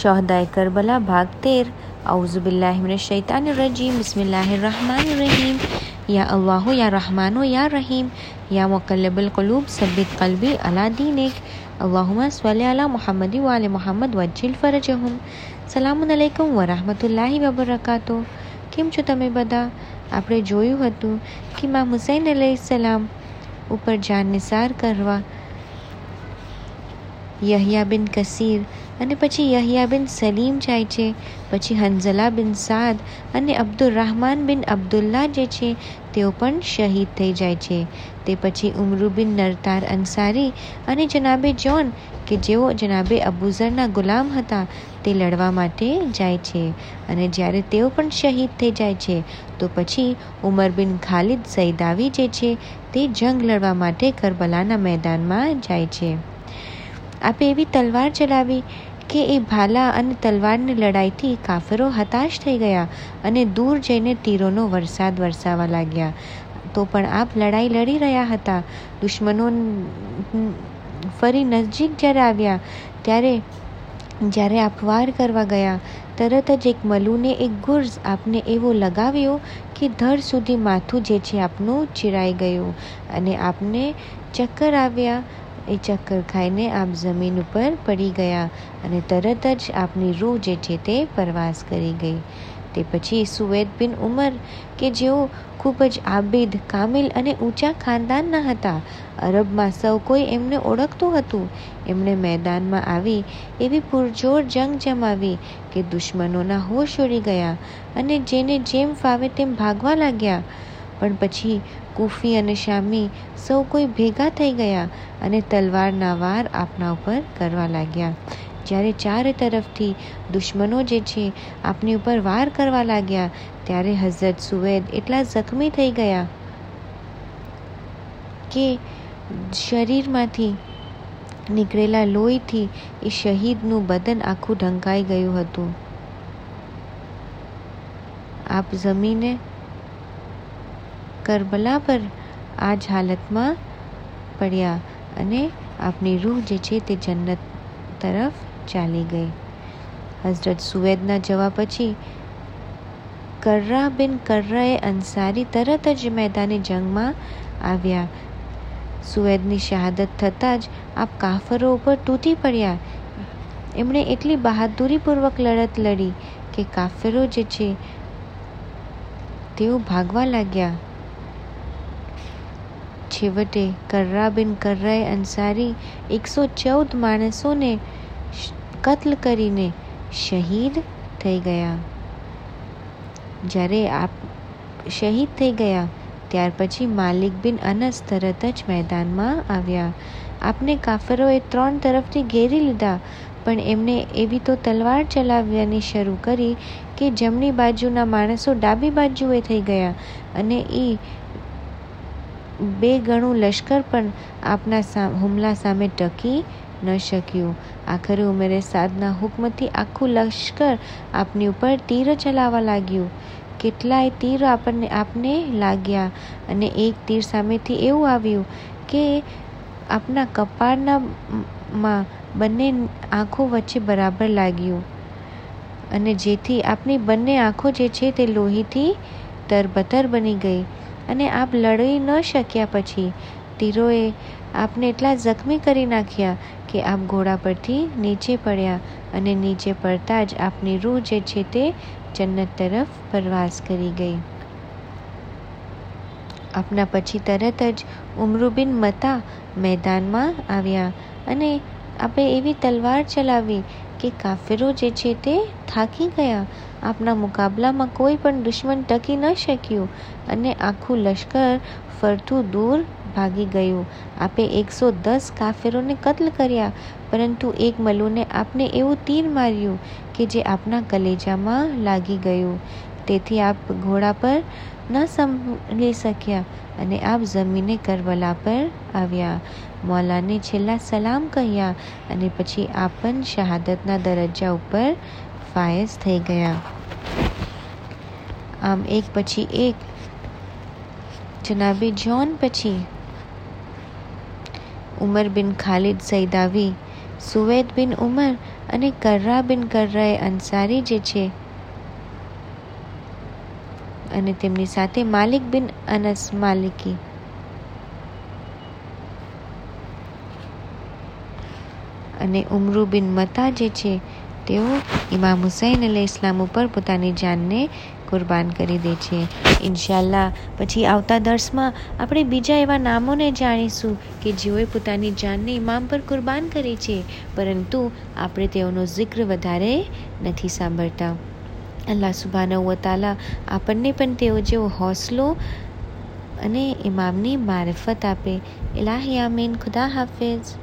शोहदाए Karbala भाग 13। औज़ुबिल्लाहि मिनश्शैतानिर्रजीम बिस्मिल्लाहिर्रहमानिर्रहीम। या अल्लाह या रहमानो या रहीम या मुक़ल्लिबुल क़ुलूब सब्बित क़ल्बी अला दीनिक। अल्लाहुम्मा स्वल्लि अला मुहम्मद व आलि मुहम्मद वज्जिल फरजहुम। સલામુન અલૈકુમ વરહમતુલ્લાહિ વબરકાતુહ। કેમ છો તમે બધા? આપણે જોયું હતું કે ઇમામ હુસૈન અલૈહિસ્સલામ ઉપર જાન નિસાર કરવા યહયા બિન કસીર અને પછી યહયા બિન સલીમ જાય છે, પછી હંઝલા બિન સાદ અને અબ્દુર્રહમાન બિન અબ્દુલ્લા જે છે તેઓ પણ શહીદ થઈ જાય છે। તે પછી ઉમરુ બિન નરતાર અંસારી અને જનાબે જોન કે જેઓ જનાબે અબુઝરના ગુલામ હતા તે લડવા માટે જાય છે અને જ્યારે તેઓ પણ શહીદ થઈ જાય છે તો પછી ઉમર બિન ખાલિદ ઝૈદાવી જે છે તે જંગ લડવા માટે કરબલાના મેદાનમાં જાય છે। આપે એવી તલવાર ચલાવી કે એ ભાલા અને તલવારની લડાઈથી કાફરો હતાશ થઈ ગયા અને દૂર જઈને તીરોનો વરસાદ વરસાવવા લાગ્યા। તો પણ આપ લડાઈ લડી રહ્યા હતા। દુશ્મનો ફરી નજીક જ્યારે આવ્યા ત્યારે જ્યારે આપ વાર કરવા ગયા તરત જ એક મલુને એક ગુર્ઝ આપને એવો લગાવ્યો કે ધડ સુધી માથું જે છે આપનું ચીરાઈ ગયું અને આપને ચક્કર આવ્યા। એ ચક્કર ખાઈને આપ જમીન ઉપર પડી ગયા અને તરત જ આપની રૂહ જે છે તે પરવાસ કરી ગઈ। તે પછી સુવૈદ બિન ઉમર કે જેઓ ખૂબ જ આબિદ, કામિલ અને ઊંચા ખાનદાનના હતા, અરબમાં સૌ કોઈ એમને ઓળખતું હતું, એમણે મેદાનમાં આવી એવી પુરજોર જંગ જમાવી કે દુશ્મનોના હોશ ઉડી ગયા અને જેને જેમ ફાવે તેમ ભાગવા લાગ્યા। પણ પછી કૂફી અને શામી સૌ કોઈ ભેગા થઈ ગયા અને તલવારના વાર આપના ઉપર કરવા લાગ્યા। જ્યારે ચારે તરફથી દુશ્મનો જે છે આપની ઉપર વાર કરવા લાગ્યા ત્યારે હઝરત સુવૈદ એટલા જખમી થઈ ગયા કે શરીરમાંથી નીકળેલા લોહીથી એ શહીદનું બદન આખું ઢંકાઈ ગયું હતું। આપ જમીને કરબલા પર આ જ હાલતમાં પડ્યા અને આપની રૂહ જે છે તે જન્નત તરફ ચાલી ગઈ। હઝરત સુવૈદના જવા પછી કર્રા બિન કર્રાએ અંસારી તરત જ મેદાને જંગમાં આવ્યા। સુવૈદની શહાદત થતાં જ આપ કાફરો ઉપર તૂટી પડ્યા। એમણે એટલી બહાદુરીપૂર્વક લડત લડી કે કાફરો જે છે તેઓ ભાગવા લાગ્યા। છેવટે કર્રા બિન કર્રાએ અંસારી 114 માણસોને કત્લ કરીને શહીદ થઈ ગયા। જ્યારે આપ શહીદ થઈ ગયા ત્યાર પછી માલિક બિન અનસ તરત જ મેદાનમાં આવ્યા। આપને કાફરોએ 3 તરફથી ઘેરી લીધા, પણ એમણે એવી તો તલવાર ચલાવવાની શરૂ કરી કે જમણી બાજુના માણસો ડાબી બાજુએ થઈ ગયા અને એ 2 ગણું લશ્કર પણ આપના હુમલા સામે ટકી ન શક્યું। આખરે ઉમરે સાદના હુકમથી આખું લશ્કર આપની ઉપર તીર ચલાવવા લાગ્યું। કેટલાય તીર આપને લાગ્યા અને એક તીર સામેથી એવું આવ્યું કે આપના કપાળમાં બંને આંખો વચ્ચે બરાબર લાગ્યું અને જેથી આપની બંને આંખો જે છે તે લોહીથી તરબતર બની ગઈ અને આપ લડી ન શક્યા। પછી તીરોએ આપને એટલા જખમી કરી નાખ્યા કે આપ ઘોડા પરથી નીચે પડ્યા અને નીચે પડતા જ આપની રૂહ જે છે તે જન્નત તરફ પરવાસ કરી ગઈ। આપના પછી તરત જ ઉમરુ બિન મતા મેદાનમાં આવ્યા અને આપે એવી તલવાર ચલાવી કે કાફિરો જે છે તે થાકી ગયા। આપના મુકાબલામાં કોઈ પણ દુશ્મન ટકી ન શક્યું અને આખું લશ્કર ફરતું દૂર ભાગી ગયું। આપે 110 કાફિરોને કત્લ કર્યા, પરંતુ એક મલુને આપને એવું તીર માર્યું કે જે આપના કલેજામાં લાગી ગયું। તેથી આપ ઘોડા પર ન સંભળી શક્યા અને આપ જમીને કરબલા પર આવ્યા। મૌલાને છેલ્લા સલામ કહ્યા અને પછી આપ પણ શહાદતના દરજ્જા ઉપર ફાયઝ થઈ ગયા। આમ એક પછી એક જનાબે જોન પછી ઉમર બિન ખાલિદ ઝૈદાવી સુવૈદ બિન ઉમર અને કર્રા બિન કર્રાએ અંસારી જે છે અને તેમની સાથે માલિક બિન અનસ માલિકી અને ઉમરુ બિન મતા જે છે તેઓ ઇમામ હુસૈન અલૈહિસ્સલામ ઉપર પોતાની જાનને કુરબાન કરી દે છે. ઇન્શાલ્લાહ પછી આવતા દર્શમાં આપણે બીજા એવા નામોને જાણીશું કે જેઓએ પોતાની જાનને ઇમામ પર કુરબાન કરી છે, પરંતુ આપણે તેઓનો જિક્ર વધારે નથી સાંભળતા. અલ્લાહ સુબ્હાનહુ વ તઆલા આપણને પણ તેઓ જેવો હોસલો અને ઇમામની મારિફત આપે. ઇલાહી આમીન. ખુદા હાફિઝ.